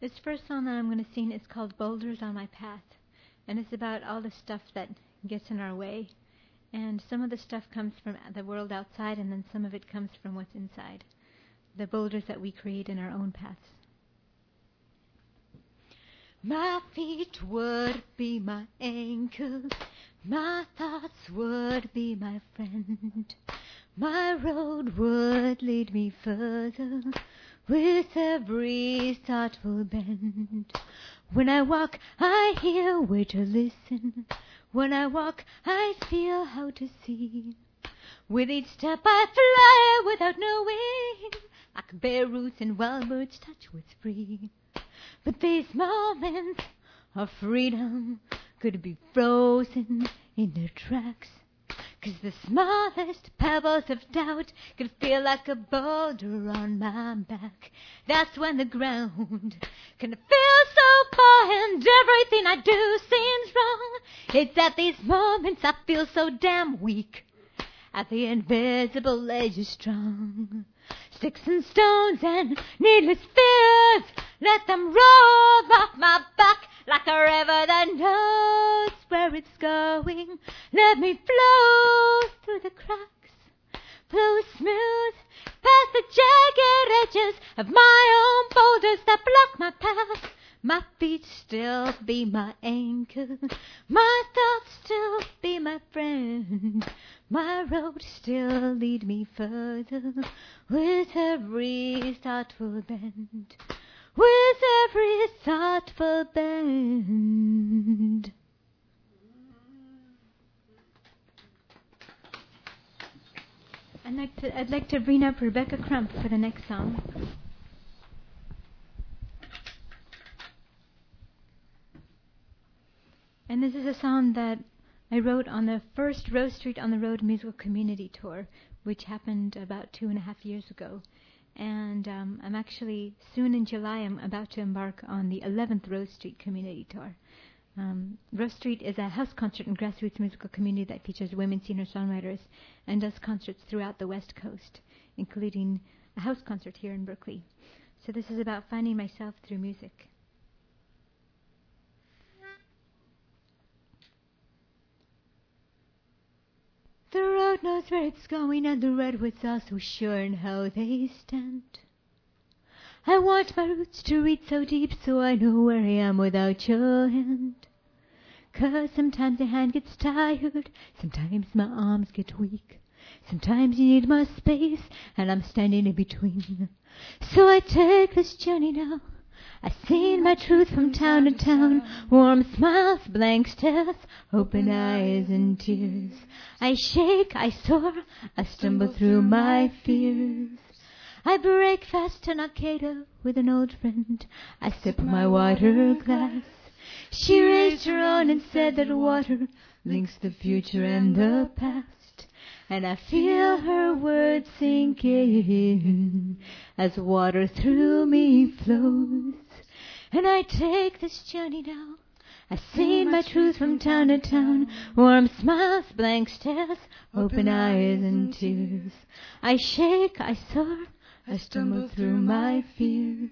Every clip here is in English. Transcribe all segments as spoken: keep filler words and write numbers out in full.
This first song that I'm going to sing is called Boulders on My Path, and it's about all the stuff that gets in our way. And some of the stuff comes from the world outside, and then some of it comes from what's inside, the boulders that we create in our own paths. My feet would be my anchor, my thoughts would be my friend. My road would lead me further with every thoughtful bend. When I walk, I hear where to listen. When I walk, I feel how to see. With each step I fly without knowing, like bare roots and wild birds touch what's free. But these moments of freedom could be frozen in their tracks, 'cause the smallest pebbles of doubt could feel like a boulder on my back. That's when the ground can feel so far and everything I do seems wrong. It's at these moments I feel so damn weak. At the invisible edge is strong. Sticks and stones and needless fears, let them roll off my back like a river that knows where it's going. Let me flow through the cracks, flow smooth past the jagged edges of my own boulders that block my path. My feet still be my anchor, my thoughts still be my friend. My road still lead me further with every thoughtful bend, with every thoughtful bend. I'd like to, I'd like to bring up Rebecca Crump for the next song. And this is a song that I wrote on the first Rose Street on the Road musical community tour, which happened about two and a half years ago. And um, I'm actually, soon in July, I'm about to embark on the eleventh Rose Street community tour. Um, Rose Street is a house concert and grassroots musical community that features women singer-songwriters and does concerts throughout the West Coast, including a house concert here in Berkeley. So this is about finding myself through music. The road knows where it's going, and the redwoods are so sure in how they stand. I want my roots to reach so deep so I know where I am without your hand. 'Cause sometimes the hand gets tired, sometimes my arms get weak. Sometimes you need more space, and I'm standing in between. So I take this journey now. I've seen my truth from town to town, warm smiles, blank stares, open eyes and tears. I shake, I soar, I stumble through my fears. I break fast an Arcata with an old friend. I sip my water glass. She raised her own and said that water links the future and the past. And I feel her words sink in as water through me flows. And I take this journey now. I've seen my truth from town to town, warm smiles, blank stares, open eyes and tears. I shake, I soar, I stumble through my fears.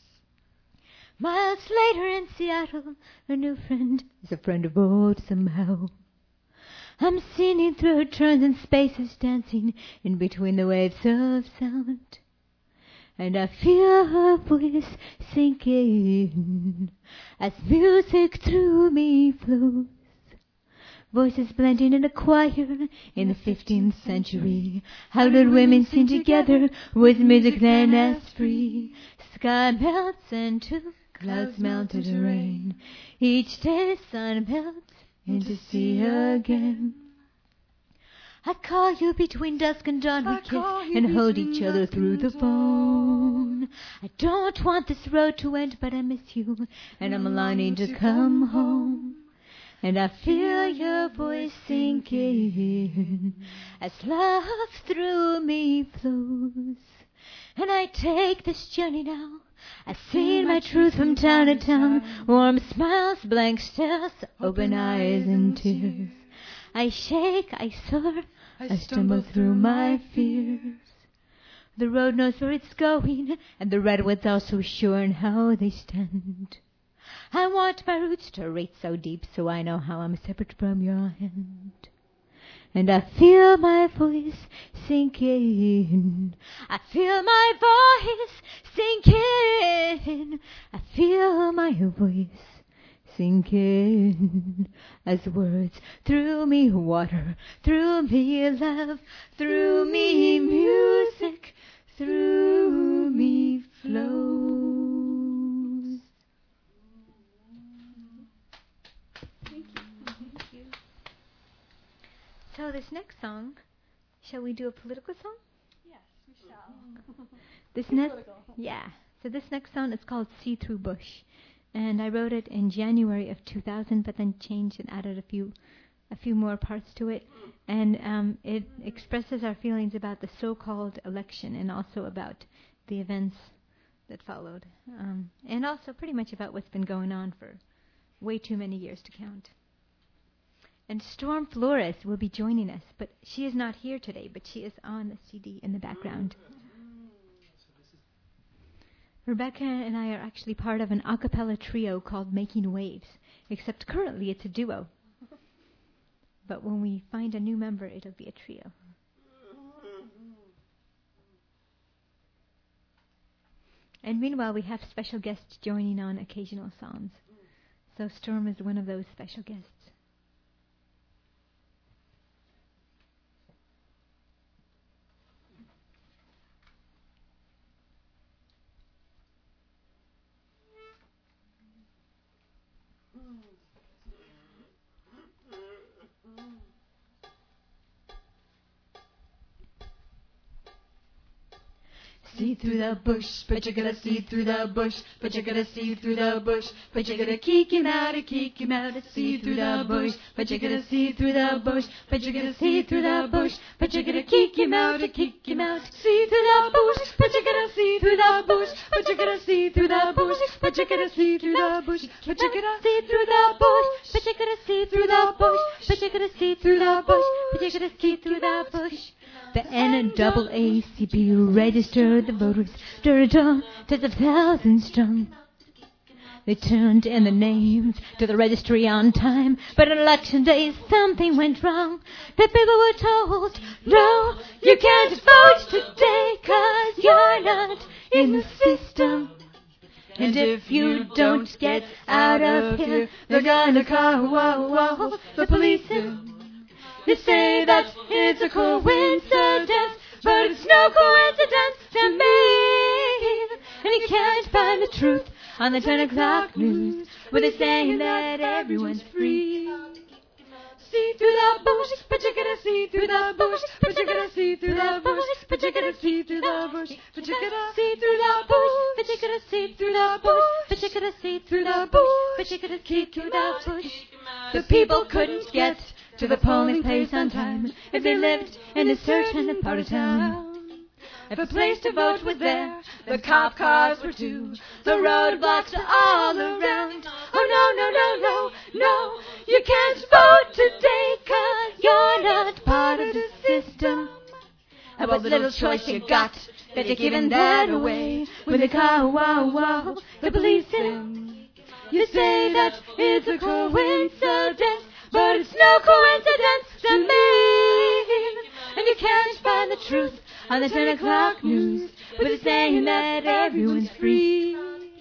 Miles later in Seattle, a new friend is a friend of old somehow. I'm singing through her turns and spaces, dancing in between the waves of sound. And I feel her voice sink in as music through me flows. Voices blending in a choir in the fifteenth century. How did women sing together with music then as free? Sky melts into clouds melt into rain. Each day sun melts into sea again. I call you between dusk and dawn, we kiss and hold each other through the phone. I don't want this road to end, but I miss you, and I'm longing to come home. And I feel your voice sink in as love through me flows. And I take this journey now. I've seen my truth from town to town, warm smiles, blank stares, open eyes and tears. I shake, I soar, I stumble through my fears. The road knows where it's going, and the redwoods are so sure in how they stand. I want my roots to reach so deep, so I know how I'm separate from your hand. And I feel my voice sinking. I feel my voice sinking. I feel my voice sinking. As words through me water, through me love, through me music, through me flows. Thank you. Thank you. So this next song, shall we do a political song? Yes, we shall. This next, yeah. So this next song is called "See Through Bush," and I wrote it in January of two thousand, but then changed and added a few, a few more parts to it, and um, it expresses our feelings about the so-called election, and also about the events that followed, um, and also pretty much about what's been going on for way too many years to count. And Storm Flores will be joining us, but she is not here today, but she is on the C D in the background. Rebecca and I are actually part of an a cappella trio called Making Waves, except currently it's a duo. But when we find a new member, it'll be a trio. And meanwhile, we have special guests joining on occasional songs. So Storm is one of those special guests. See through the bush, but you gotta see through the bush, but you gotta see through the bush, but you gotta kick him out, kick him out, see through the bush, but you gotta see through the bush, but you gotta see through the bush, but you gotta kick him out, kick him out, see through the bush, but you gotta see through the bush, but you gotta see through the bush, but you gotta see through the bush, but you gotta see through the bush, but you gotta see through the bush, but you gotta see through the bush, but you gotta see through the bush. The N double A C P registered the voters, da-da-da, tens of thousands strong. They turned in the names to the registry on time, but on election day something went wrong. The people were told, no, you can't vote today, 'cause you're not in the system. And if you don't get out of here, they're gonna call wow, wow, the police in. They say that it's a coincidence, but it's no coincidence to me. And you can't find the truth on the ten o'clock news, where they're saying that everyone's free. See through the bush, but you're gonna see through the bush, but you're gonna see through the bush, but you're gonna see through the bush, but you're gonna see through the bush, but you're gonna see through the bush, but you're gonna see through the bush, but you're gonna see through the bush. The people couldn't get to the polling place on time if they lived in a certain part of town. If a place to vote was there, the cop cars were too, the roadblocks are all around. Oh no, no, no, no, no, you can't vote today 'cause you're not part of the system. And what little choice you got, that you're giving that away when they call, wow, wow, the police in. You say that it's a coincidence, but it's no coincidence to me. And you can't find the truth on the ten o'clock news, where they're saying that everyone's free.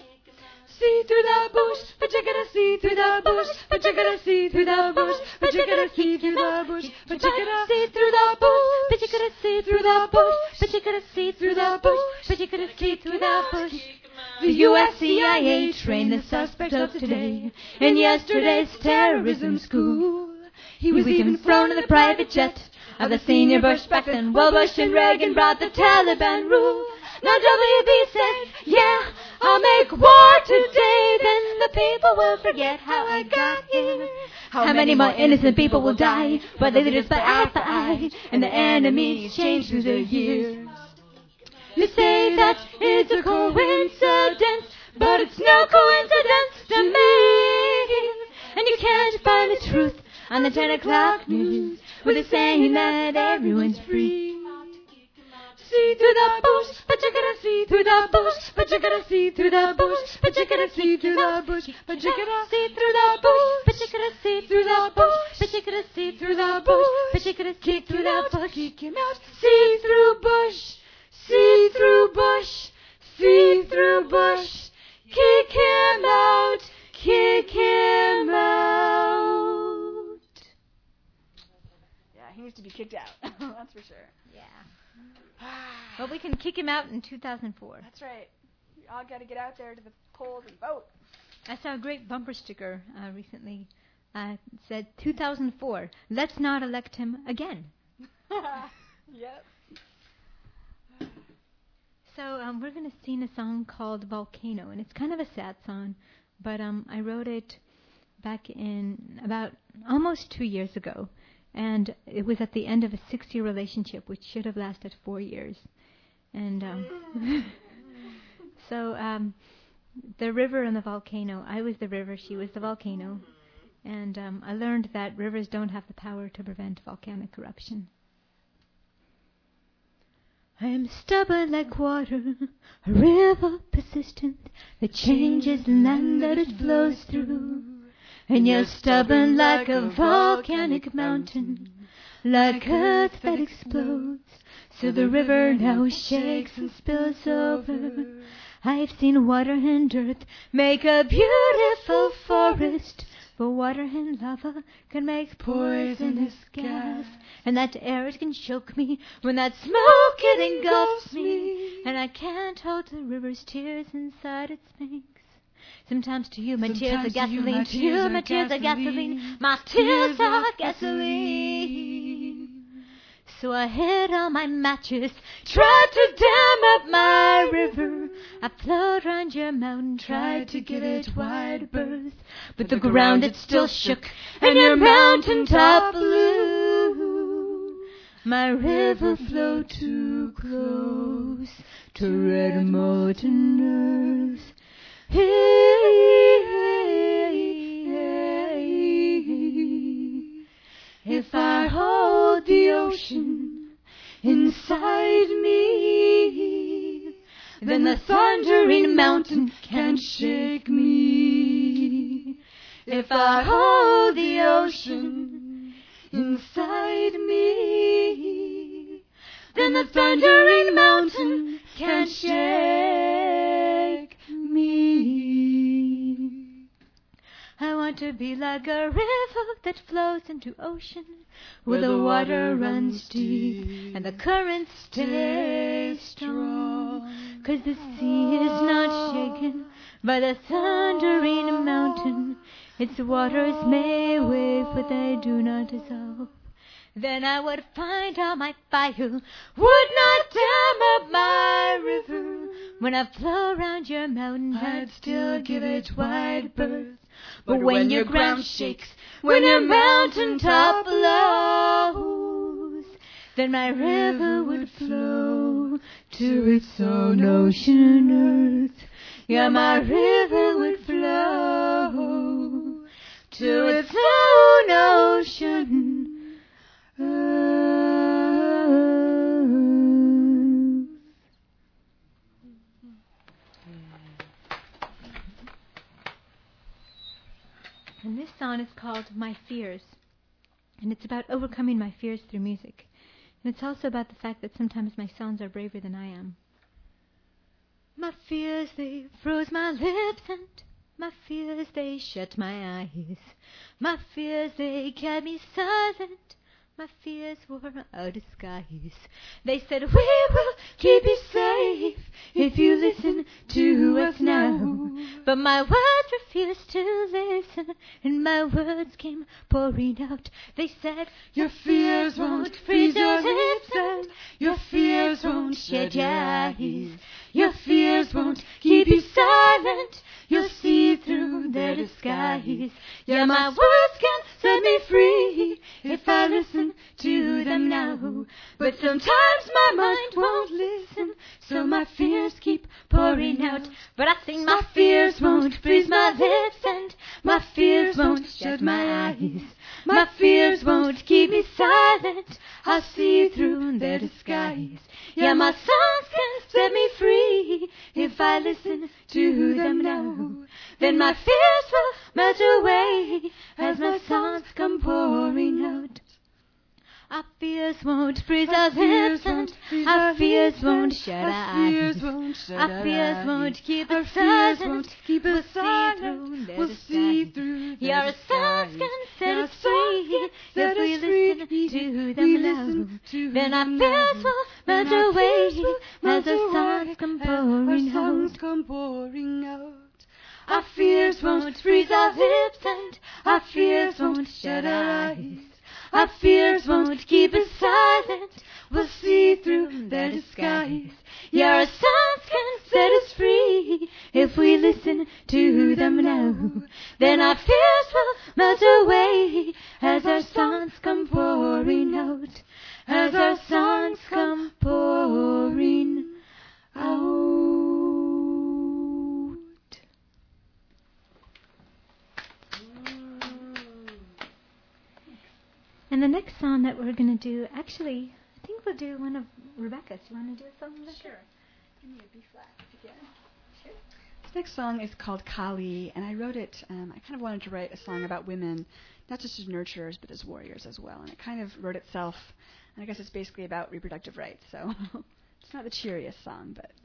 See through the bush, but you're gonna see through the bush, but you're gonna see through the bush, but you're gonna see through the bush, but you're gonna see through the bush, but you're gonna see through the bush, but you're gonna see through the bush, but you're gonna see through the bush. The U S C I A trained the suspect of today in yesterday's terrorism school. He was even thrown in the private jet of the senior Bush back then. Well, Bush and Reagan brought the Taliban rule. Now W B says, yeah, I'll make war today. Then the people will forget how I got here. How many more innocent people will die by the leaders by eye for eye, and the enemies change through the years. You say that it's a coincidence, but it's no coincidence to me. And you can't find the truth on the ten o'clock news, where they're saying that everyone's free. see through the bush, but you're gonna see through the bush, but you're gonna see through the bush, but you're gonna see through the bush, but you're gonna see through the bush, but you're gonna see through the bush, but you're gonna see through the bush, but you're gonna see through the bush, kick him out, see through bush, see through bush, see through bush, kick him out, kick him out. Yeah, he needs to be kicked out. That's for sure. Yeah. Well, we can kick him out in two thousand four. That's right. We all got to get out there to the polls and vote. I saw a great bumper sticker uh, recently. Uh, it said two thousand four. Let's not elect him again. Yep. So um, we're going to sing a song called Volcano, and it's kind of a sad song, but um, I wrote it back in about almost two years ago, and it was at the end of a six-year relationship, which should have lasted four years. And um, so um, the river and the volcano, I was the river, she was the volcano, and um, I learned that rivers don't have the power to prevent volcanic eruption. I am stubborn like water, a river persistent that changes the land that it flows through. And you're stubborn like a volcanic mountain, like earth that explodes. So the river now shakes and spills over. I've seen water and earth make a beautiful forest, but water and lava can make poisonous gas. And that air, it can choke me when that smoke, it engulfs me. And I can't hold the river's tears inside its banks. Sometimes to you my Sometimes tears are gasoline, to you my tears are gasoline, my tears are gasoline. So I hit on my mattress, tried to dam up my river. I flowed round your mountain, tried to give it wide berth, but the ground it still shook, and your mountain top blew. My river flowed too close to red molten earth. Hey, hey, hey. If I hold the ocean inside me, then the thundering mountain can't shake me. If I hold the ocean inside me, then the thundering mountain can't shake me. I want to be like a river that flows into ocean, where the water runs deep and the currents stay strong. 'Cause the sea is not shaken by the thundering mountain. Its waters may wave, but they do not dissolve. Then I would find out my fire would not dam up my river. When I flow round your mountain, I'd still give it wide berth. But when your ground shakes, when your mountain top blows, then my river would flow to its own ocean earth. Yeah, my river would flow to its own ocean earth. And this song is called My Fears. And it's about overcoming my fears through music. And it's also about the fact that sometimes my songs are braver than I am. My fears, they froze my lips, and my fears, they shut my eyes. My fears, they kept me silent. My fears were a disguise. They said, we will keep you safe if you listen to us now. But my words refused to listen, and my words came pouring out. They said, your fears won't freeze your lips, and your fears won't shed your eyes. Your fears won't keep you silent. You'll see through their disguise. Yeah, my words can set me free if I listen to them now. But sometimes my mind won't listen, so my fears keep pouring out. But I think my fears won't freeze my lips, and my fears won't shut my eyes. My fears won't won't keep me silent. I'll see through their disguise. Yeah, my songs can set me free. If I listen to them now, then my fears will melt away as my songs come pouring out. Our fears won't freeze our lips, and our fears won't shut our eyes. Our fears won't keep us silent. We'll see through their disguise. Yeah, our songs can set us free. If we listen to them now, then our fears will melt away as our songs come pouring out. Our fears won't freeze our lips, and our fears won't shut our eyes. Our fears won't keep us silent. We'll see through their disguise. Yeah, our songs can set us free. If we listen to them now, then our fears will melt away as our songs come pouring out. As our songs come pouring out. And the next song that we're going to do, actually, I think we'll do one of Rebecca's. You want to do a song, Rebecca? Sure. Give me a B flat if you can. Sure. This next song is called Kali, and I wrote it, um, I kind of wanted to write a song about women, not just as nurturers, but as warriors as well. And it kind of wrote itself, and I guess it's basically about reproductive rights, so it's not the cheeriest song, but...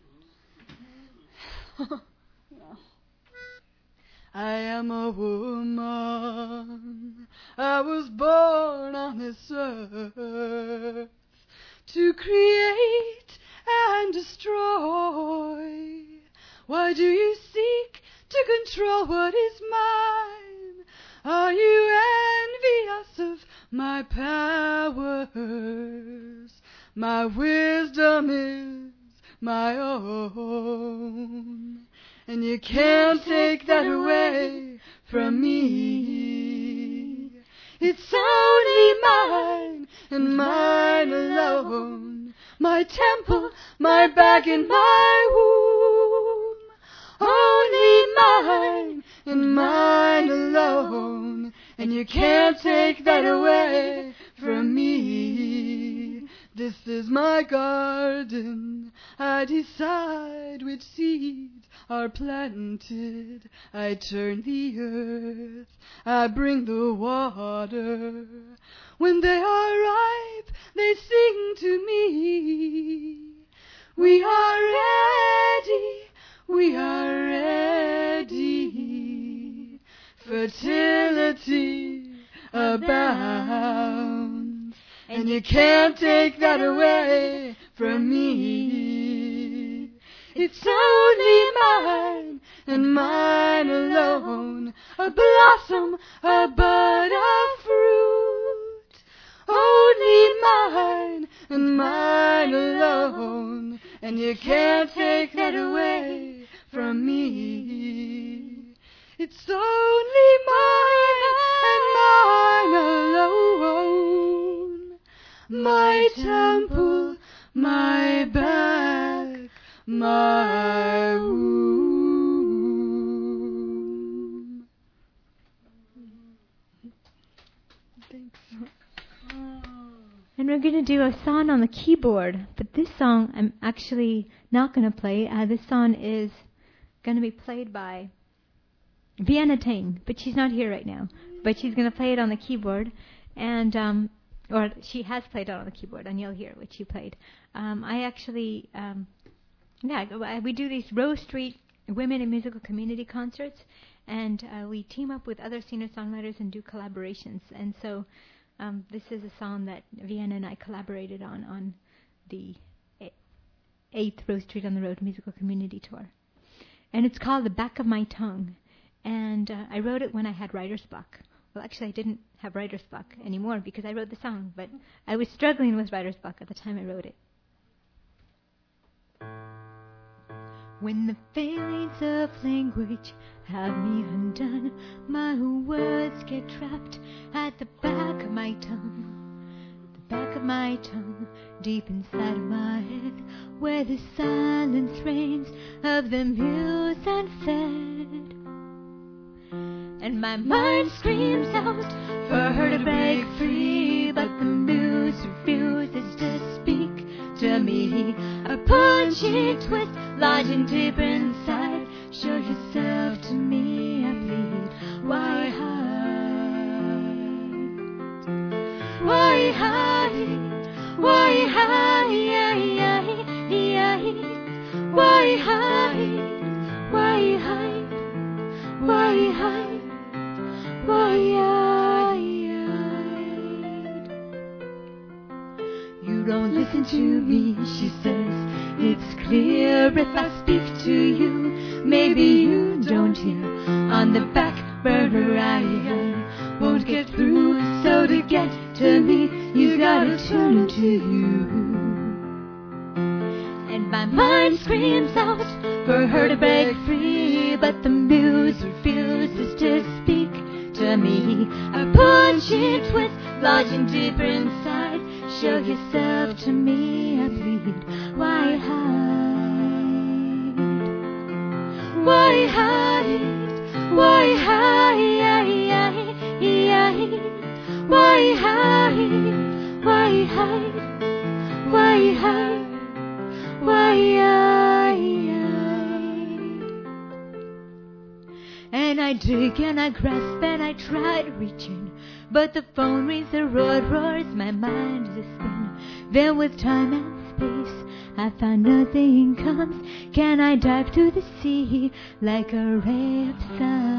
you know. I am a woman, I was born on this earth to create and destroy. Why do you seek to control what is mine? Are you envious of my powers? My wisdom is my own, and you can't take that away from me. It's only mine and mine alone. My temple, my back and my womb. Only mine and mine alone. And you can't take that away from me. This is my garden. I decide which seeds are planted. I turn the earth, I bring the water. When they are ripe, they sing to me. We are ready, we are ready. Fertility abounds, and you can't take that away from me. It's only mine and mine alone. A blossom, a bud, a fruit. Only mine and mine alone. And you can't take that away from me. It's only mine and mine alone. My temple, my back, my womb. Thanks. And we're going to do a song on the keyboard, but this song I'm actually not going to play. Uh, this song is going to be played by Vienna Tang, but she's not here right now. But she's going to play it on the keyboard, and um, or she has played it on the keyboard, and you'll hear what she played. Um, I actually... Um, Yeah, we do these Rose Street Women in Musical Community concerts, and uh, we team up with other singer-songwriters and do collaborations. And so um, this is a song that Vienna and I collaborated on on the eighth Rose Street on the Road Musical Community Tour. And it's called The Back of My Tongue. And uh, I wrote it when I had writer's block. Well, actually, I didn't have writer's block anymore because I wrote the song, but I was struggling with writer's block at the time I wrote it. When the failings of language have me undone, my words get trapped at the back of my tongue. The back of my tongue, deep inside of my head, where the silence reigns of the muse unfed. And my mind screams out for her to break free, but the muse refuses to speak to me. A punching twist, lodging deeper inside. Show yourself to me, I plead. Why hide? Why hide? Why hide? Why hide? Why hide? Why hide? Why hide? You don't listen to me, she says. It's clear if I speak to you, maybe you don't hear. On the back burner I won't get through, so to get to me, you gotta turn to you. And my mind screams out for her to break free, but the muse refuses to speak to me. A punching twist, lodging deeper inside. Show yourself to me, I plead. Why hide? Why hide? Why hide? Why hide? Why hide? Why hide? Why hide? And I dig and I grasp and I try to reach in, but the phone rings, the road roars, my mind is a spin. Then with time and space, I find nothing comes. Can I dive to the sea like a ray of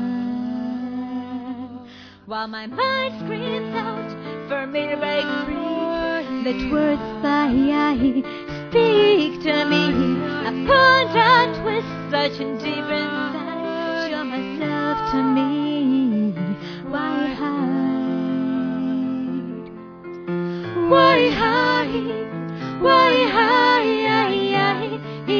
sun? While my mind screams out for me to break free, let words fly, speak to me. I punch and twist, searching deep inside. Show myself to me. Why hide? Why hide? Why hide?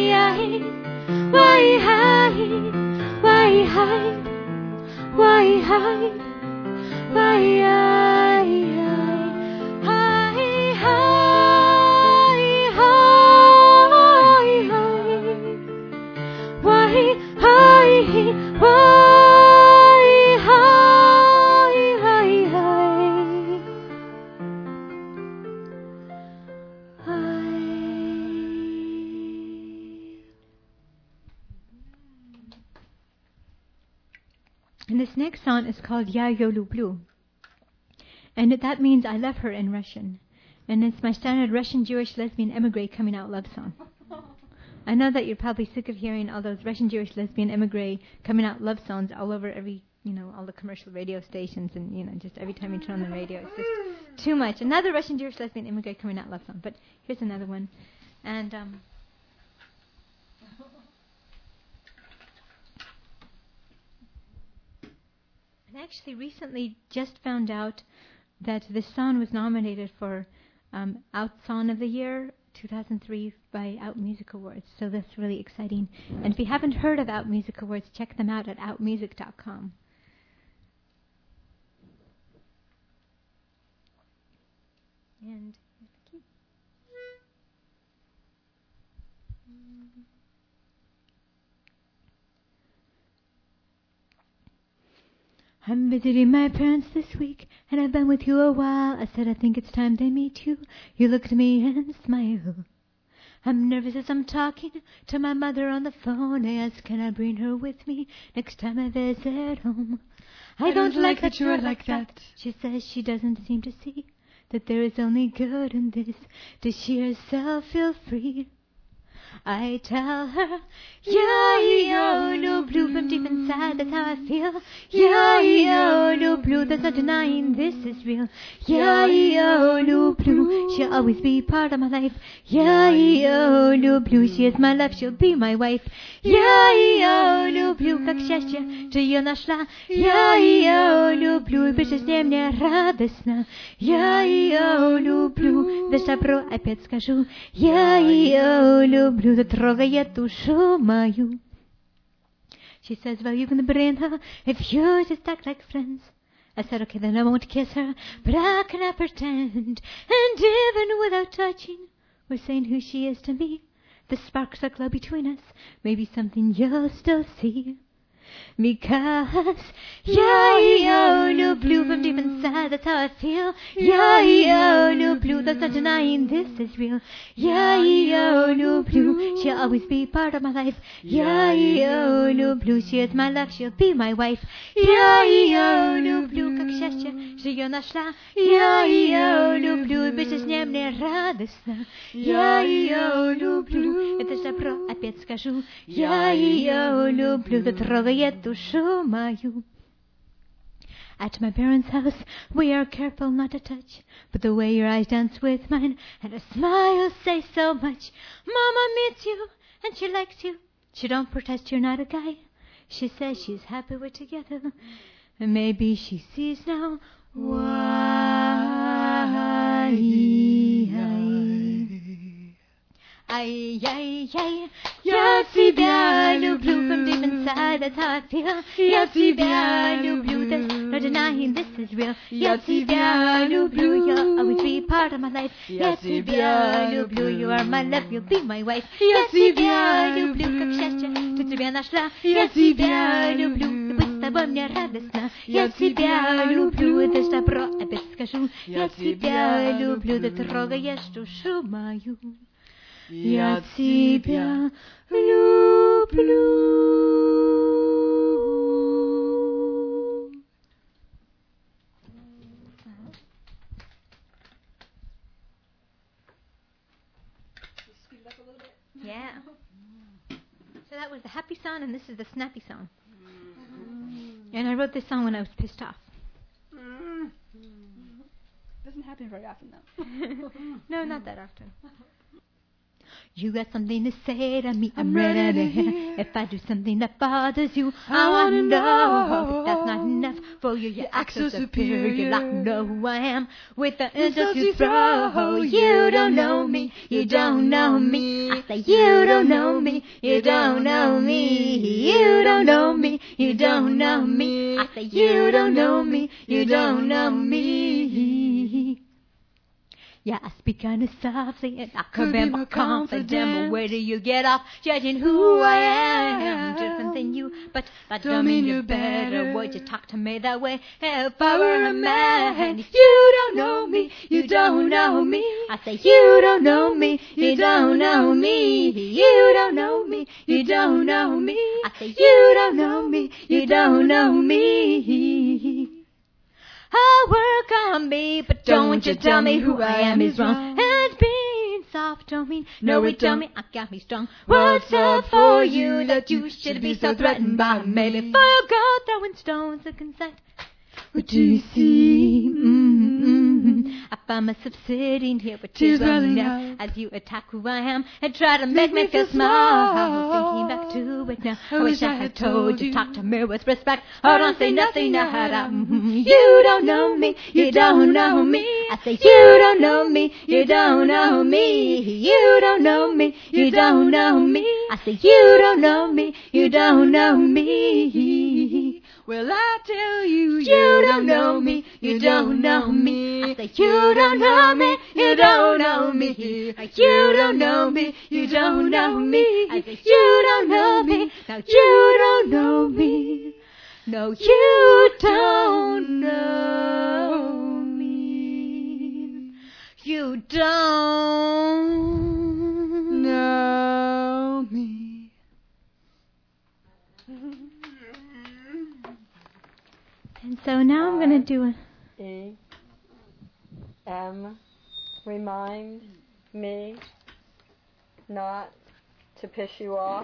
Why hide? Why hide? Why hide? Why hide? Hi, hi, hi, hi. Why hide? Why hide? Hi, hi. And this next song is called Ya Yo Lublю. And it, that means I love her in Russian. And it's my standard Russian Jewish lesbian emigre coming out love song. I know that you're probably sick of hearing all those Russian Jewish lesbian emigre coming out love songs all over every, you know, all the commercial radio stations, and, you know, just every time you turn on the radio, it's just too much. Another Russian Jewish lesbian emigre coming out love song. But here's another one. And, um... I actually recently just found out that this song was nominated for um, Out Song of the Year two thousand three by Out Music Awards. So that's really exciting. And if you haven't heard of Out Music Awards, check them out at out music dot com. And here's the key. I'm visiting my parents this week, and I've been with you a while. I said I think it's time they meet you. You look at me and smile. I'm nervous as I'm talking to my mother on the phone. I ask, can I bring her with me next time I visit home? I, I don't, don't like that you're like that. that. She says she doesn't seem to see that there is only good in this. Does she herself feel free? I tell her, yeah, yo, no blue from deep inside, that's how I feel. Yeah, yo, no blue, there's no denying this is real. Yeah, yo, no blue, she'll always be part of my life. Yeah, yo, no blue, she is my love, she'll be my wife. Я ее люблю, как счастье, ты ее нашла. Я ее люблю, и больше с ней мне радостно. Я ее люблю, да добро опять скажу. Я ее люблю, да трогает душу мою. She says, well, you can bring her if you just act like friends. I said, okay, then I won't kiss her, but I cannot pretend. And even without touching, we're saying who she is to me. The sparks that glow between us may be something you'll still see. Because yeah, no blue from deep inside, that's how I feel. Yeah, no blue, there's no denying this is real. Yeah, no blue, she'll always be part of my life. Yeah, no blue, she is my love, she'll be my wife. Yeah, no blue, как счастье, что ее нашла. Я люблю, без нее мне радостно. Я ее люблю, это ж добро опять скажу. Я ее люблю, это трогает душу мою. At my parents' house, we are careful not to touch, but the way your eyes dance with mine, and a smile say so much. Mama meets you, and she likes you. She don't protest you're not a guy. She says she's happy we're together, and maybe she sees now why. Ay, ay, ay, я тебя люблю from deep inside, that's how I feel. Я тебя люблю, there's no denying this is real. Я тебя люблю, you'll always be part of my life. Я тебя люблю, you are my love, you'll be my wife. Я тебя люблю, как счастье, что тебя нашла. Я тебя люблю, быть с тобой мне радостно. Я тебя люблю, это ж добро опять скажу. Я тебя люблю, ты трогаешь душу мою. Я тебя люблю. Yeah. So that was the happy song, and this is the snappy song. And I wrote this song when I was pissed off. Doesn't happen very often, though. No, not that often. You got something to say to me, I'm ready to hear. If I do something that bothers you, I want to know. If that's not enough for you, you act so superior. You like to know who I am with the insults you throw. You don't know me, you don't know me. I say you don't know me, you don't know me. You don't know me, you don't know me. I say you don't know me, you don't know me. Yeah, I speak kind of softly and I could be more confident. But where do you get off judging who I am? Different than you, but that don't mean you're better. Would you talk to me that way if I were a man? You don't know me, you don't know me. I say you don't know me, you don't know me. You don't know me, you don't know me. I say you don't know me, you don't know me. I'll work on me, but don't you tell me who I am is wrong. And being soft don't mean, no it don't mean I got me strong. What's up for you that you should be so threatened by me? Before you go throwing stones at consent. What do you see? Mm-hmm. I find myself sitting here with tears welling up as you attack who I am and try to make me feel small. Thinking back to it now, I wish I had told you. Talk to me with respect, or don't say nothing now. Mm-hmm. You don't know me, you don't know me. I say you don't know me, you don't know me. You don't know me, you don't know me. I say you don't know me, you don't know me. Well, I tell you, you don't know me, you don't know me. I say you don't know me, you don't know me. You don't know me, you don't know me. I say you don't know me, now you don't know me. No, you don't know me. You don't know me. And so now I'm going to do a... E. M. Remind me not to piss you off.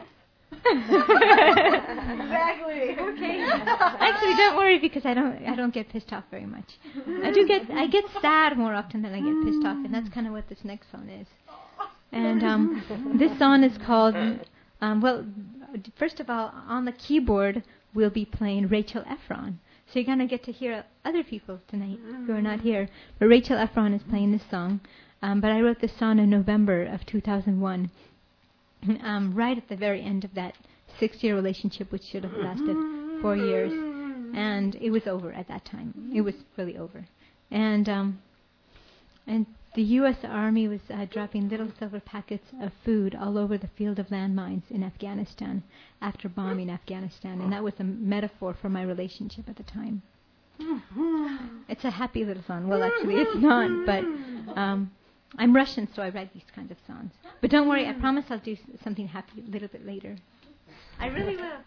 Exactly. Okay. Actually, don't worry because I don't I don't get pissed off very much. I do get I get sad more often than I get pissed off, and that's kind of what this next song is. And um, this song is called... Um, well, first of all, on the keyboard we'll be playing Rachel Efron. So you're going to get to hear other people tonight who are not here. But Rachel Efron is playing this song. Um, but I wrote this song in November of two thousand one, um, right at the very end of that six-year relationship, which should have lasted four years. And it was over at that time. It was really over. And um, and The U S Army was uh, dropping little silver packets of food all over the field of landmines in Afghanistan after bombing Afghanistan, and that was a metaphor for my relationship at the time. It's a happy little song. Well, actually, it's not, but um, I'm Russian, so I write these kinds of songs. But don't worry, I promise I'll do s- something happy a little bit later. I really will.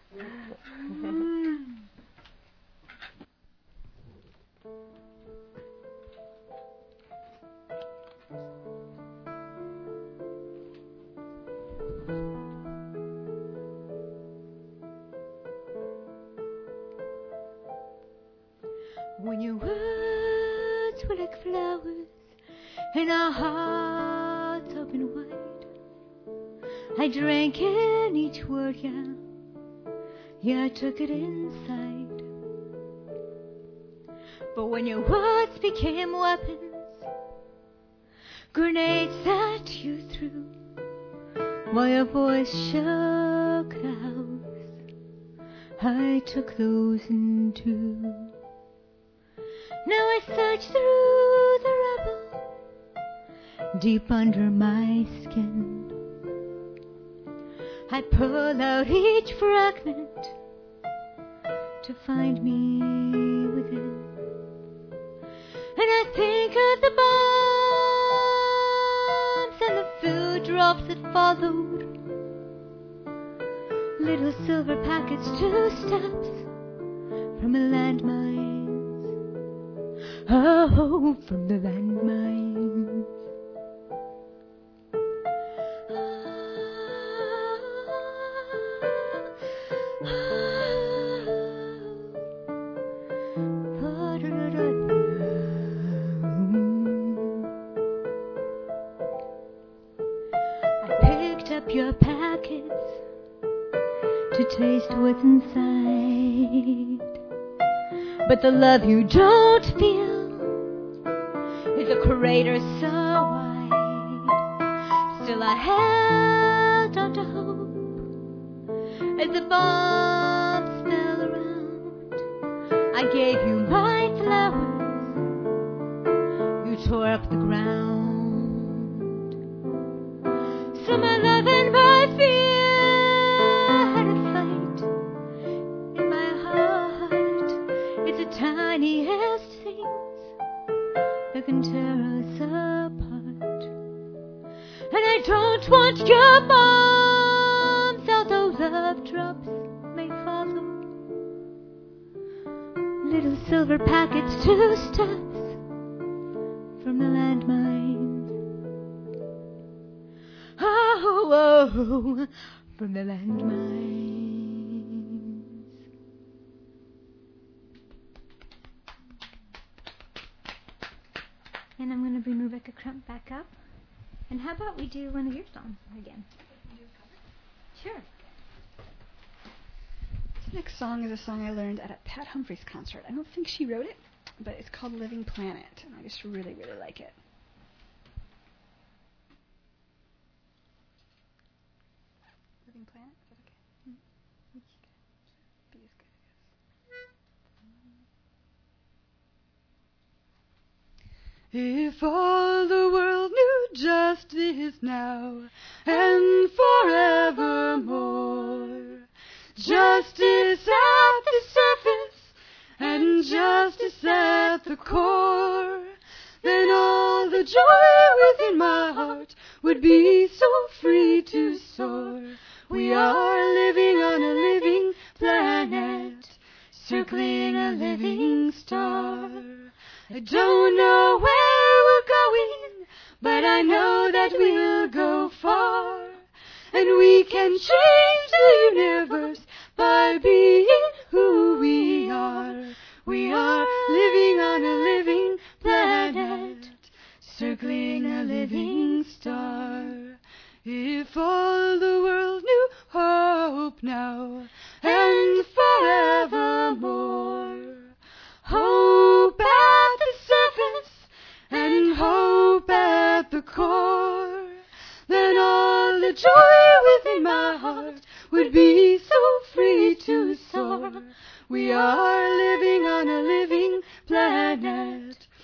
When your words were like flowers and our hearts open wide, I drank in each word, yeah, yeah, I took it inside. But when your words became weapons, grenades that you threw, while your voice shook the house, I took those in two. Now I search through the rubble, deep under my skin. I pull out each fragment to find me within. And I think of the bombs and the food drops that followed, little silver packets two steps from a landmine. Oh, from the landmines. I picked up your packets to taste what's inside, but the love you don't feel is a crater so wide. Still I held on to hope as the bombs fell around. I gave you my flowers, you tore up the ground. So my love and my fear had a fight in my heart. It's the tiniest things that can tear us apart. And I don't want your bombs, although love drops may follow. Little silver packets, two steps from the landmines. Oh, oh, from the landmines. And I'm going to bring Rebecca Crump back up. And how about we do one of your songs again? Sure. This next song is a song I learned at a Pat Humphries concert. I don't think she wrote it, but it's called Living Planet, and I just really, really like it. Living Planet? Is that okay? Mm-hmm. Be as good, I guess. If all the world knew justice now and forevermore, justice at the surface and justice at the core, then all the joy within my heart would be so free to soar. We are living on a living planet, circling a living star. I don't know where we're going, but I know that we'll go far. And we can change the universe by being who we are. We are living on a living planet, circling a living star. If all the world knew hope now and forevermore, hope at the surface and hope at the core, then all the joy within my heart would be so free to soar. We are living on a living planet,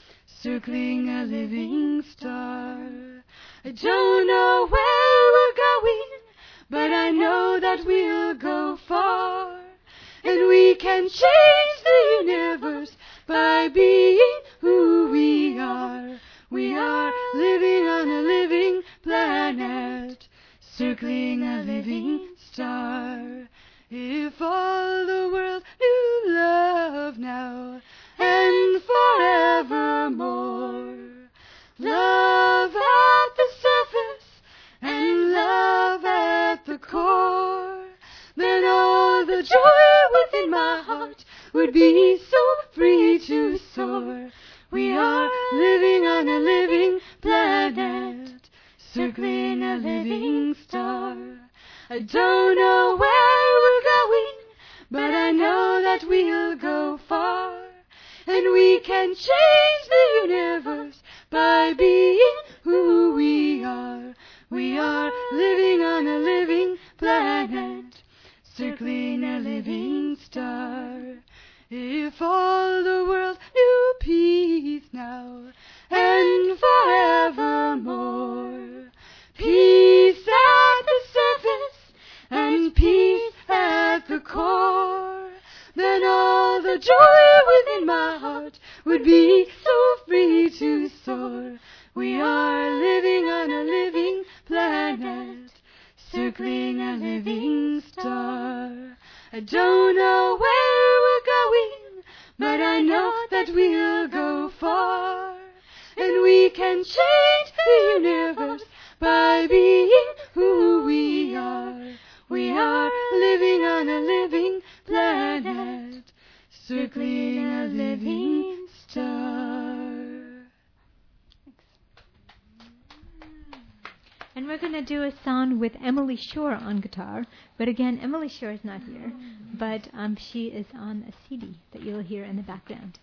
circling a living star. I don't know where we're going, but I know that we'll go far. And we can change the universe by being who we are. We are living on a living planet, circling a living star. If all the world knew love now and forevermore, love at the surface and love at the core, then all the joy within my heart would be so free to soar. We are living on a living planet, circling a living star. I don't know where we're going, but I know that we'll go far. And we can change the universe by being who we are. We are living on a living planet, circling a living star. If all the world knew peace now and forevermore, peace at the surface and peace at the core, then all the joy within my heart would be so free to soar. We are living on a living planet, circling a living star. I don't know where we're going, but I know that we'll go far. And we can change the universe by being who we are. We are living on a living planet, circling a living star. And we're going to do a song with Emily Shore on guitar. But again, Emily Shore is not here. But um, she is on a C D that you'll hear in the background.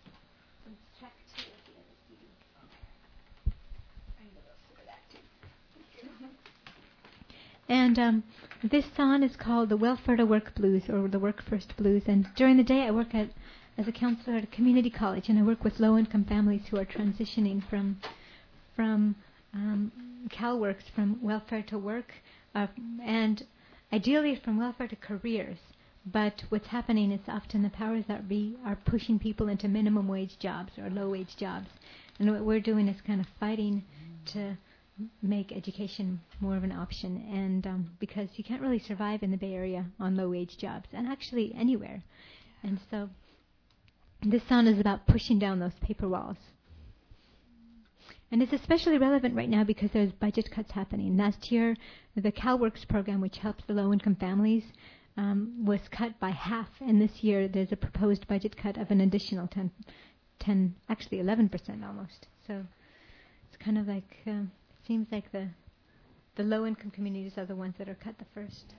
And um, this song is called the Welfare to Work Blues, or the Work First Blues. And during the day I work at as a counselor at a community college, and I work with low-income families who are transitioning from from um, CalWorks, from welfare to work, uh, and ideally from welfare to careers. But what's happening is often the powers that be are pushing people into minimum wage jobs or low-wage jobs. And what we're doing is kind of fighting to make education more of an option, and um, because you can't really survive in the Bay Area on low-wage jobs, and actually anywhere. And so this song is about pushing down those paper walls. And it's especially relevant right now because there's budget cuts happening. Last year, the CalWorks program, which helps the low-income families, um, was cut by half. And this year, there's a proposed budget cut of an additional ten, ten actually eleven percent almost. So it's kind of like, um, it seems like the the low-income communities are the ones that are cut the first.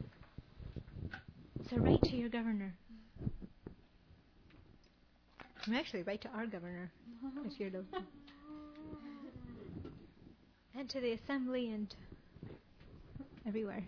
So write to your governor. I'm actually write to our governor, if you're local. And to the assembly and everywhere.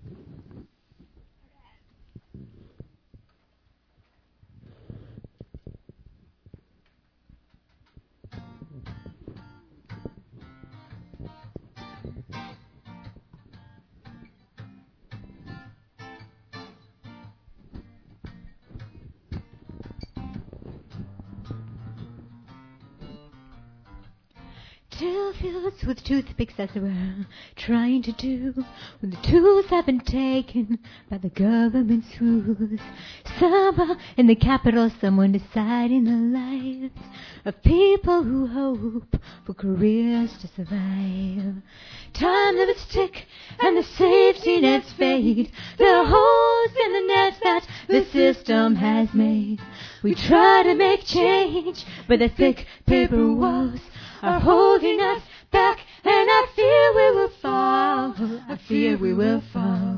Till fields with toothpicks as they were trying to do when the tools have been taken by the government's rules. Somehow in the capital, someone deciding the lives of people who hope for careers to survive. Time limits tick and the safety nets fade. There are holes in the nets that the system has made. We try to make change, but the thick paper walls are holding us back, and I fear we will fall. I fear we will fall.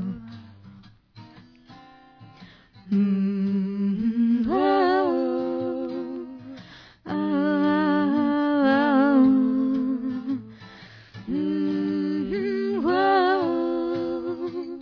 Mm-hmm. Whoa. Oh. Mm-hmm. Whoa.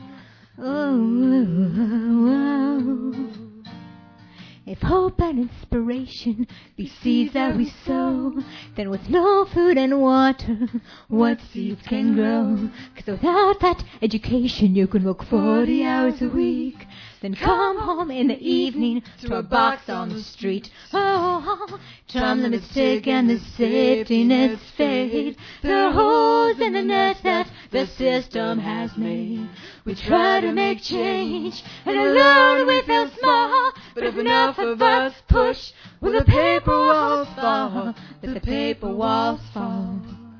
Oh. Whoa. If hope and inspiration inspiration, these seeds that we sow. Then with no food and water, what seeds can grow? 'Cause without that education, you can work forty hours a week, then come home in the evening to a box on the street. Oh, from the mistake and the safety nets fade, there are holes in the net that the system has made. We try to make change, and alone we feel small, but if enough of us push, will the paper walls fall? Will the paper walls fall?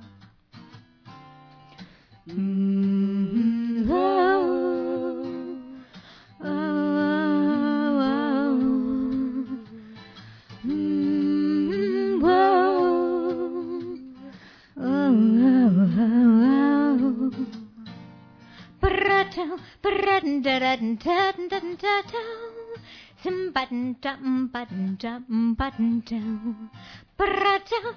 Mm-hmm. Oh, oh, oh, mm-hmm. Whoa. Oh, oh, oh, oh. Ba-da-dum, ba-da-dum-da-da-dum-da-dum-da-dum-da-dum. Sim-ba-dum-dum, ba-dum-dum, ba-dum-dum. Ba-da-dum,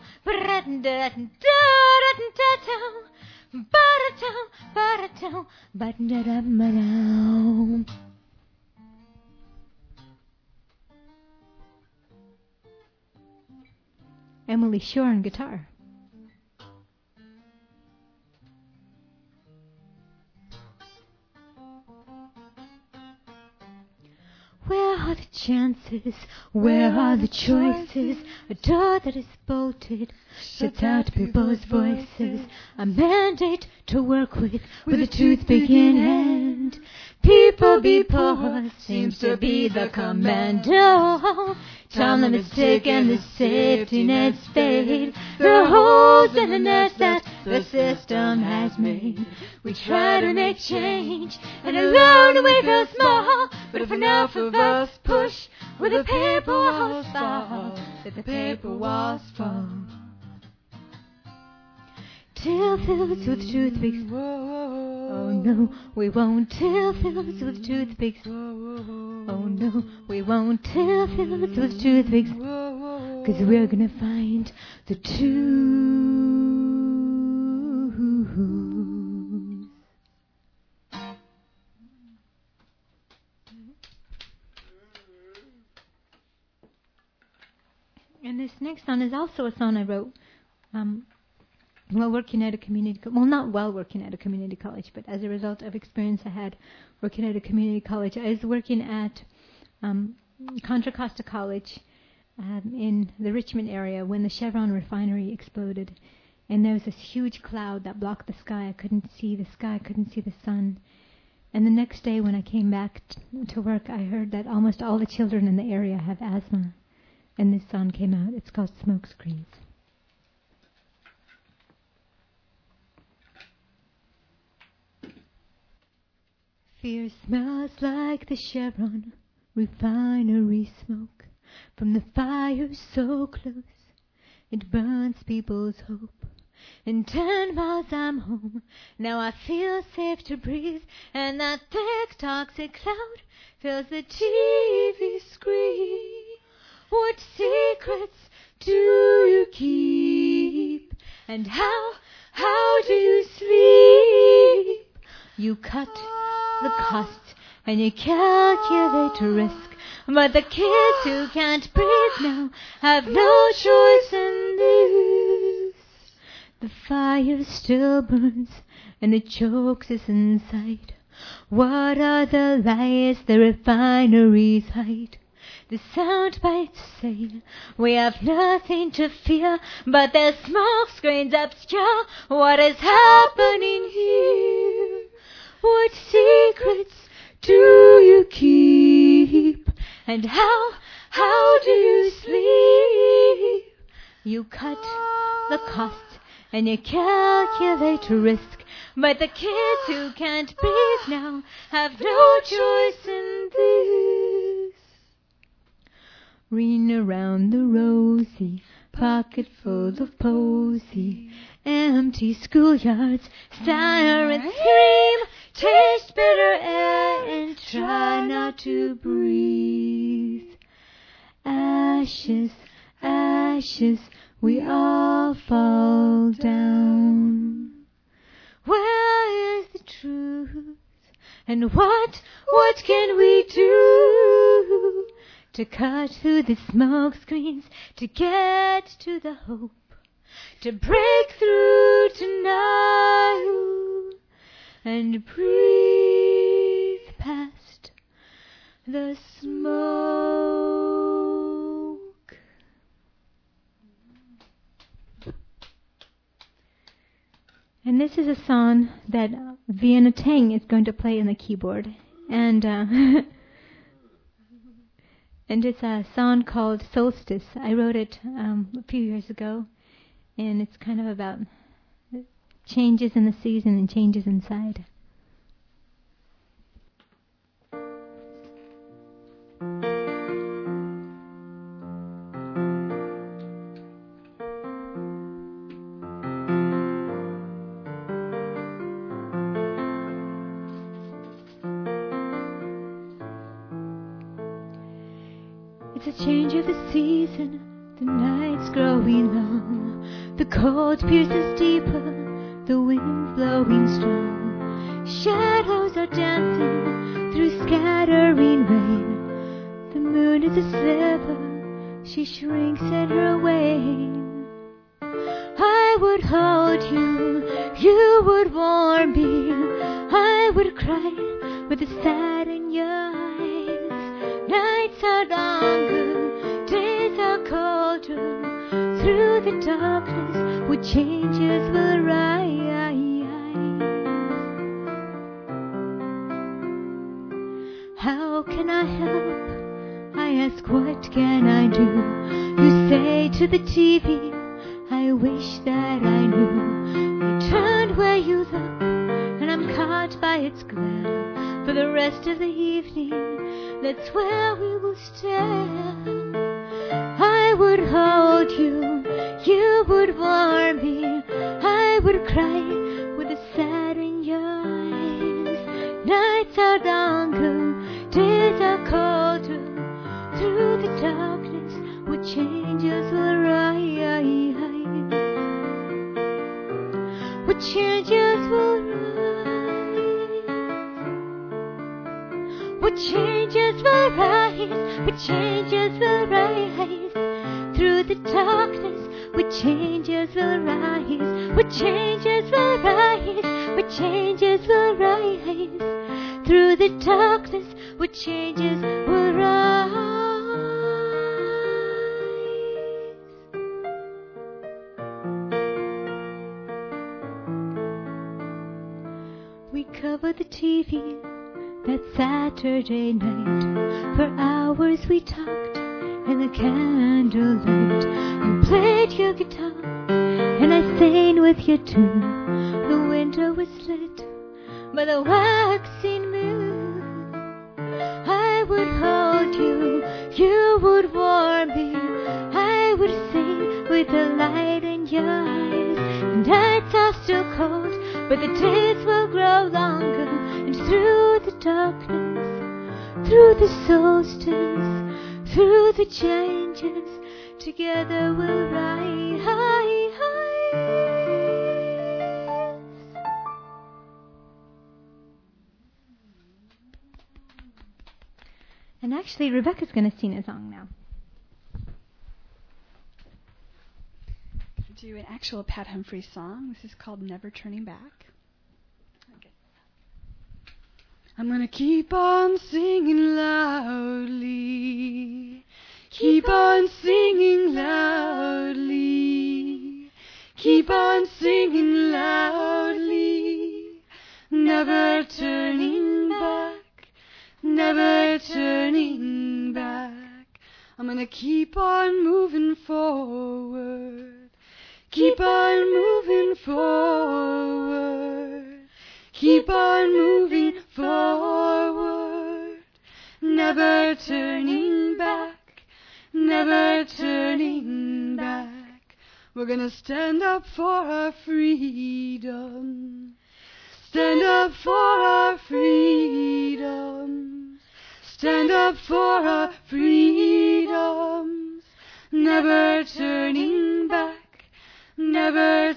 ba-da-dum-da-dum-da-dum-da-dum. Ba-da-dum, ba-da-dum, ba-da-dum-ba-dum. Emily Shore on guitar. Where are the chances? Where are the choices? A door that is bolted shuts out people's voices. A mandate to work with, with a toothpick in hand. People be poor seems to be the commando. Time the mistake and the safety nets fade. There are holes in the nets that the system has made. We try to make change, and alone we feel small. But if enough of us push, will the paper walls fall? Will the paper walls fall? Till filled with toothpicks. Oh no, we won't. Till filled with toothpicks. Oh no, we won't. Till filled with toothpicks. 'Cause we're gonna find the truth. And this next song is also a song I wrote um, while working at a community co- well, not while working at a community college, but as a result of experience I had working at a community college. I was working at um, Contra Costa College um, in the Richmond area when the Chevron refinery exploded, and there was this huge cloud that blocked the sky. I couldn't see the sky, I couldn't see the sun. And the next day when I came back t- to work, I heard that almost all the children in the area have asthma. And this song came out. It's called Smoke Screens. Fear smells like the Chevron refinery smoke from the fire so close it burns people's hope. In ten miles I'm home, now I feel safe to breathe, and that thick toxic cloud fills the T V screen. What secrets do you keep? And how, how do you sleep? You cut the cost and you calculate risk, but the kids who can't breathe now have no choice in this. The fire still burns and it chokes us inside. What are the lies the refineries hide? The sound bites say we have nothing to fear, but their smoke screens obscure what is happening here. What secrets do you keep? And how, how do you sleep? You cut the cost and you calculate risk, but the kids who can't breathe now have no choice in this. Ring around the rosy, pocket full of posy, empty schoolyards, stare and scream, taste bitter air and try not to breathe. Ashes, ashes, we all fall down. Where is the truth? And what, what can we do to cut through the smoke screens, to get to the hope, to break through tonight and breathe past the smoke. And this is a song that Vienna Teng is going to play in the keyboard. And uh, and it's a song called Solstice. I wrote it um, a few years ago, and it's kind of about changes in the season and changes inside. It's a change of the season, the night's growing long, the cold pierces deeper, the wind blowing strong. Shadows are dancing through scattering rain. The moon is a sliver, she shrinks in her wane. I would hold you, you would warm me, I would cry with the sad in your eyes. Nights are longer, days are colder. Through the darkness, what changes will rise? How can I help? I ask, what can I do? You say to the T V, I wish that I knew. I turn where you look, and I'm caught by its glare. For the rest of the evening, that's where we will stay. I would hold you, you would warm me, I would cry with the sad in your eyes. Nights are longer, days are colder. Through the darkness, what changes will rise? What changes will rise? What changes will rise? What changes will rise? Through the darkness, what changes will rise? What changes will rise? What changes will rise? Through the darkness, what changes will rise? We covered the T V that Saturday night. For hours we talked in the candlelight. You played your guitar and I sang with you too. The window was lit by the waxing moon. I would hold you, you would warm me, I would sing with the light in your eyes. The nights are still cold, but the days will grow longer. And through the darkness, through the solstice, through the changes, together we'll rise. And actually, Rebecca's going to sing a song now. Do an actual Pat Humphries song. This is called Never Turning Back. Okay. I'm going to keep on singing loudly. Keep on singing loudly. Keep on singing loudly. Never turning back. Never turning back. I'm gonna keep on moving forward. Keep on moving forward. Keep on moving forward. Never turning back. Never turning back. We're gonna stand up for our freedom. Stand up for our freedoms. Stand up for our freedoms. Never turning back. Never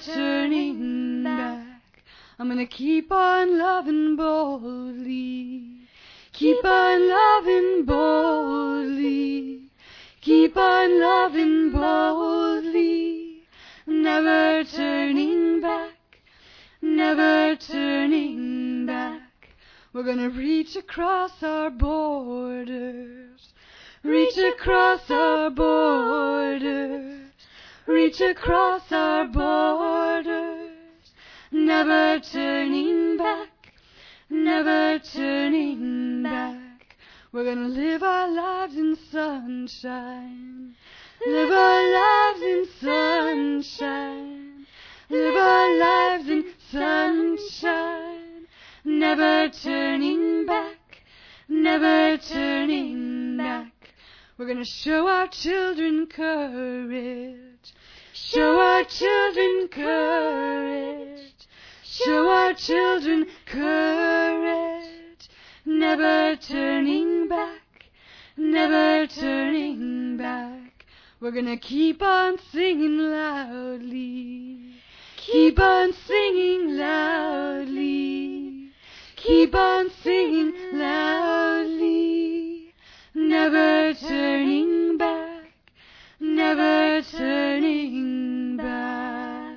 turning back. I'm gonna keep on loving boldly. Keep on loving boldly. Keep on loving boldly. Never turning back. Never turning back. We're gonna reach across our borders. Reach across our borders. Reach across our borders. Never turning back. Never turning back. We're gonna live our lives in sunshine. Live our lives in sunshine. Live our lives in sunshine. Never turning back. Never turning back. We're gonna show our children courage. Show our children courage. Show our children courage. Never turning back. Never turning back. We're gonna keep on singing loudly. Keep on singing loudly. Keep on singing loudly. Never turning back. Never turning back.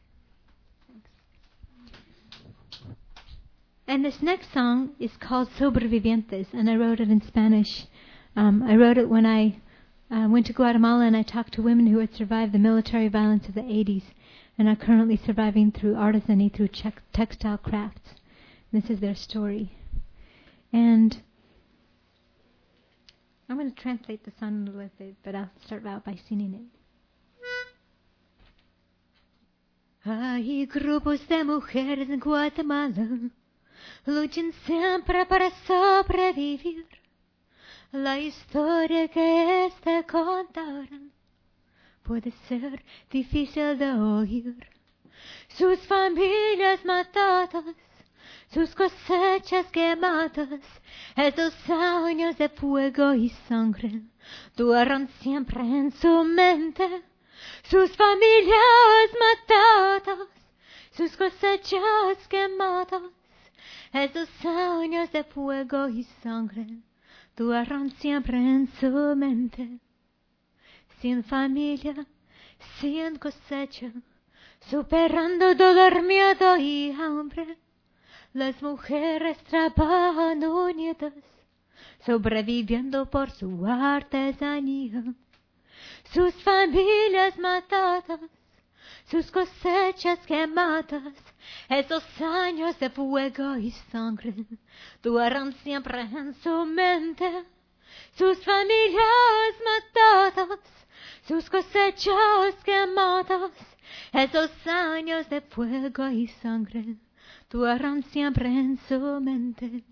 And this next song is called Sobrevivientes, and I wrote it in Spanish. Um, I wrote it when I uh, went to Guatemala and I talked to women who had survived the military violence of the eighties and are currently surviving through artisany, through che- textile crafts. This is their story. And I'm going to translate the song a little bit, but I'll start out by singing it. Hay grupos de mujeres en Guatemala, luchan siempre para sobrevivir. La historia que esta contaron puede ser difícil de oír. Sus familias matadas, sus cosechas quemadas, esos años de fuego y sangre duran siempre en su mente. Sus familias matadas, sus cosechas quemadas, esos años de fuego y sangre duran siempre en su mente. Sin familia, sin cosecha, superando dolor, miedo y hambre, las mujeres trabajan unidas, sobreviviendo por su artesanía. Sus familias matadas, sus cosechas quemadas, esos años de fuego y sangre duran siempre en su mente. Sus familias matadas, sus cosechas quemadas, esos años de fuego y sangre duran siempre en su mente.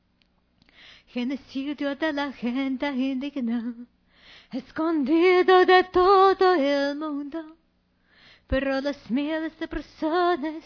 Genocidio de la gente indígena, escondido de todo el mundo, pero los miles de personas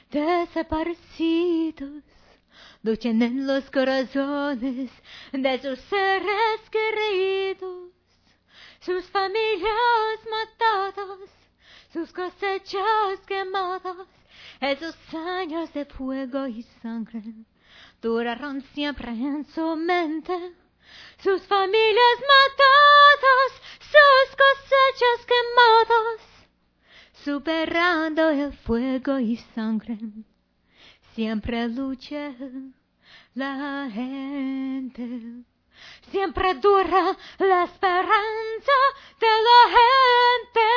desaparecidos luchan en los corazones de sus seres queridos. Sus familias matadas, sus cosechas quemadas, esos años de fuego y sangre duraron siempre en su mente. Sus familias matadas, sus cosechas quemadas, superando el fuego y sangre, siempre lucha la gente. Siempre dura la esperanza de la gente.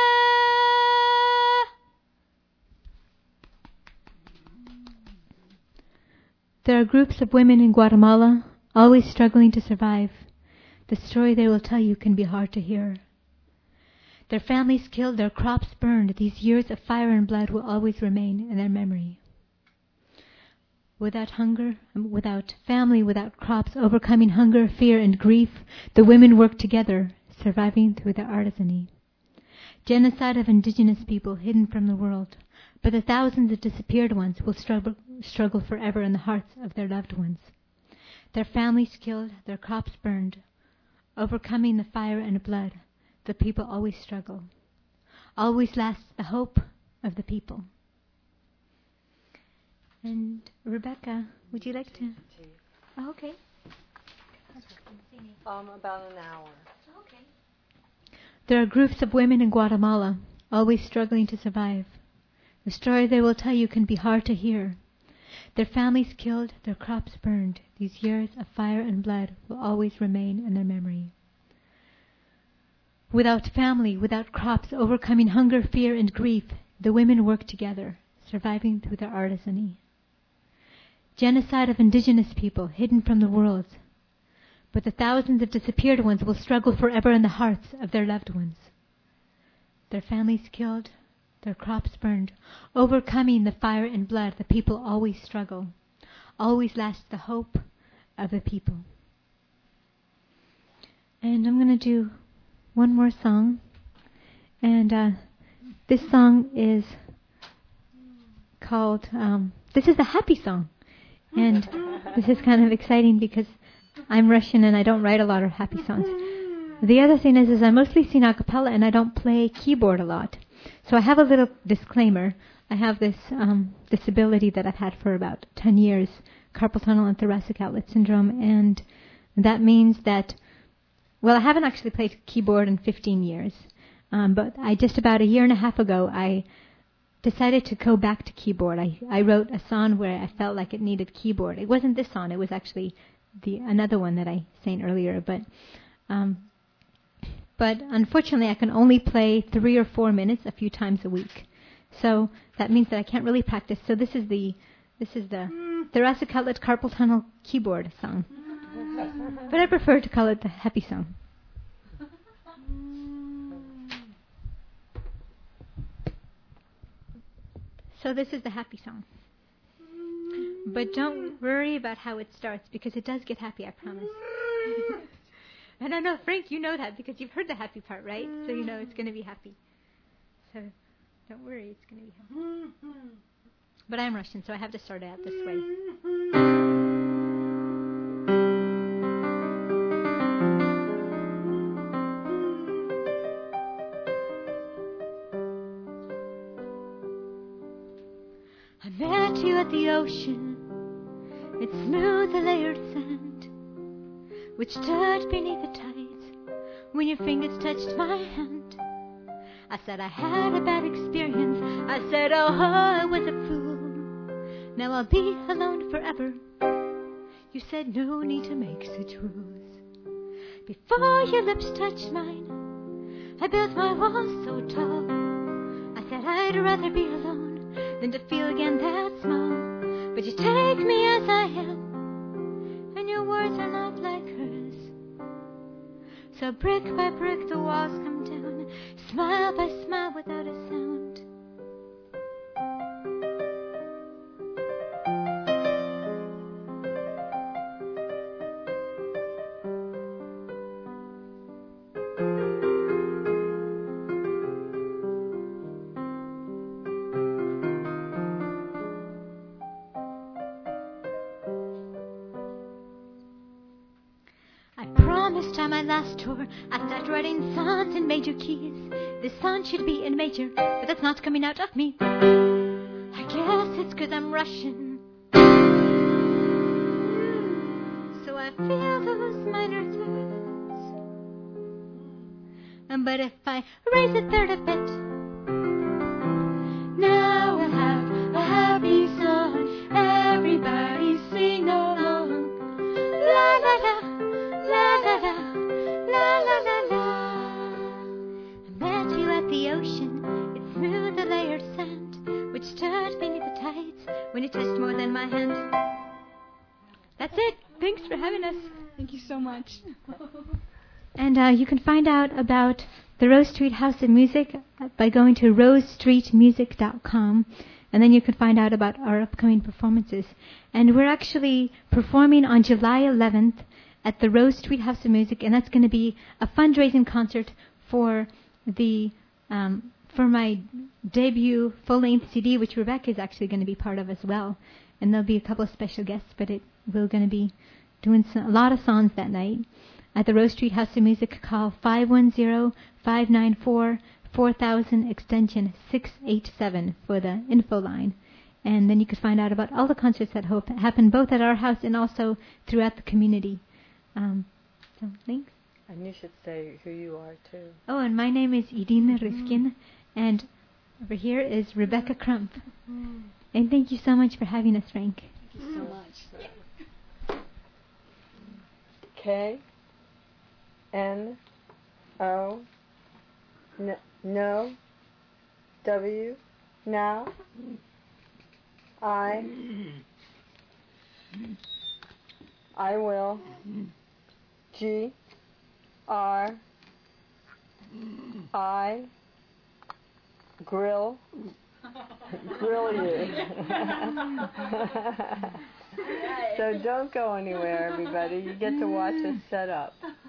There are groups of women in Guatemala always struggling to survive. The story they will tell you can be hard to hear. Their families killed, their crops burned. These years of fire and blood will always remain in their memory. Without hunger, without family, without crops, overcoming hunger, fear, and grief, the women worked together, surviving through their artisany. Genocide of indigenous people hidden from the world, but the thousands of disappeared ones will struggle, struggle forever in the hearts of their loved ones. Their families killed, their crops burned, overcoming the fire and blood, the people always struggle. Always lasts the hope of the people. And Rebecca, would you like to? Oh, okay. Um, about an hour. There are groups of women in Guatemala, always struggling to survive. The story they will tell you can be hard to hear. Their families killed, their crops burned. These years of fire and blood will always remain in their memory. Without family, without crops, overcoming hunger, fear, and grief, the women work together, surviving through their artisany. Genocide of indigenous people, hidden from the world. But the thousands of disappeared ones will struggle forever in the hearts of their loved ones. Their families killed, their crops burned. Overcoming the fire and blood, the people always struggle. Always lasts the hope of the people. And I'm going to do one more song. And uh, this song is called, um, this is a happy song. And this is kind of exciting because I'm Russian and I don't write a lot of happy songs. The other thing is, is I mostly sing a cappella and I don't play keyboard a lot. So I have a little disclaimer. I have this um, disability that I've had for about ten years, carpal tunnel and thoracic outlet syndrome, and that means that, well, I haven't actually played keyboard in fifteen years, um, but I just about a year and a half ago, I decided to go back to keyboard. I, I wrote a song where I felt like it needed keyboard. It wasn't this song, it was actually the another one that I sang earlier, but um, but unfortunately I can only play three or four minutes a few times a week. So that means that I can't really practice. So this is the this is the thoracic outlet carpal tunnel keyboard song. But I prefer to call it the happy song. So this is the happy song. But don't worry about how it starts, because it does get happy, I promise. And I know, Frank, you know that because you've heard the happy part, right? So you know it's going to be happy. So don't worry, it's going to be happy. But I'm Russian, so I have to start out this way. I met you at the ocean. It's smooth, the layered sand, which stirred beneath the tides when your fingers touched my hand. I said I had a bad experience. I said, oh, I was a fool. Now I'll be alone forever. You said no need to make such rules. Before your lips touched mine, I built my walls so tall. I said I'd rather be alone than to feel again that small. But you take me as I am, and your words are not like hers. So brick by brick the walls come down, smile by smile without a sound. This time my last tour, I started writing songs in major keys. This song should be in major, but that's not coming out of me. I guess it's 'cause I'm Russian, so I feel those minor thirds. But if I raise a third of it, now we'll have a happy song. Everybody sing along. La la la. La la la, la la la la. I met you at the ocean. It's smooth, the layered sand, which stirred beneath the tides when it touched more than my hand. That's it. Thanks for having us. Thank you so much. And uh, you can find out about the Rose Street House of Music by going to rose street music dot com. And then you can find out about our upcoming performances. And we're actually performing on July eleventh at the Rose Street House of Music, and that's going to be a fundraising concert for the um, for my debut full-length C D, which Rebecca is actually going to be part of as well. And there'll be a couple of special guests, but it, we're going to be doing some, a lot of songs that night. At the Rose Street House of Music, call five one zero, five nine four, four thousand, extension six eight seven for the info line. And then you can find out about all the concerts that hope happen both at our house and also throughout the community. Um, so thanks. And you should say who you are too. Oh, and my name is Irina Riskin, and over here is Rebecca Crump. And thank you so much for having us, Frank. Thank you so much. K N O N- No W Now I I will G R I grill grill you. So don't go anywhere, everybody. You get to watch us set up.